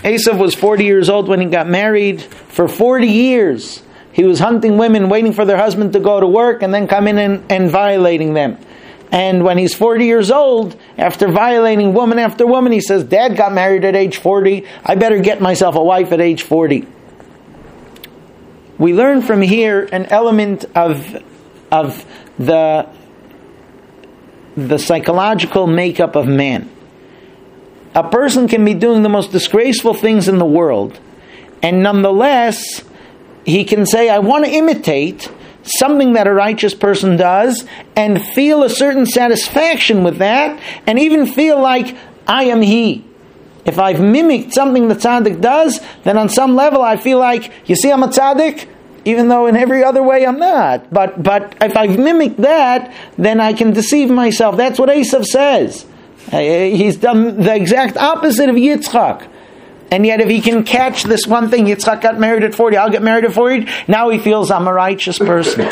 Esav was 40 years old when he got married. For 40 years, he was hunting women, waiting for their husband to go to work, and then come in and violating them. And when he's 40 years old, after violating woman after woman, he says, Dad got married at age 40. I better get myself a wife at age 40. We learn from here an element of the psychological makeup of man. A person can be doing the most disgraceful things in the world, and nonetheless, he can say, I want to imitate something that a righteous person does, and feel a certain satisfaction with that, and even feel like I am he. If I've mimicked something the tzaddik does, then on some level I feel like, you see I'm a tzaddik, even though in every other way I'm not. But if I've mimicked that, then I can deceive myself. That's what Esav says. He's done the exact opposite of Yitzchak. And yet if he can catch this one thing, Yitzchak got married at 40, I'll get married at 40, now he feels I'm a righteous person.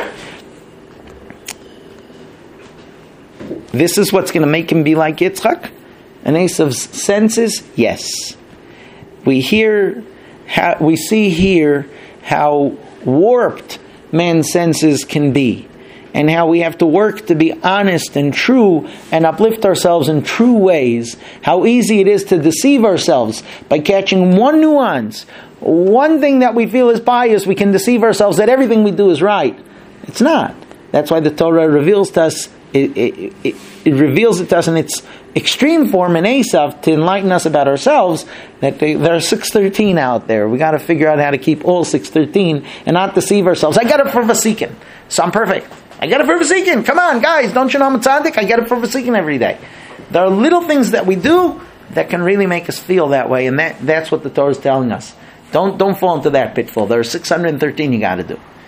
This is what's going to make him be like Yitzchak? And Esav's senses, yes. We see here how warped man's senses can be, and how we have to work to be honest and true and uplift ourselves in true ways. How easy it is to deceive ourselves by catching one nuance, one thing that we feel is biased. We can deceive ourselves that everything we do is right. It's not. That's why the Torah reveals to us, it reveals it to us in its extreme form in Esav to enlighten us about ourselves, that there are 613 out there. We got to figure out how to keep all 613 and not deceive ourselves. I got it for Vasikin, so I'm perfect. I got it for Vasikin. Come on, guys, don't you know I'm a tzaddik? I get it for Vasikin every day. There are little things that we do that can really make us feel that way, and that's what the Torah is telling us. Don't fall into that pitfall. There are 613 you got to do.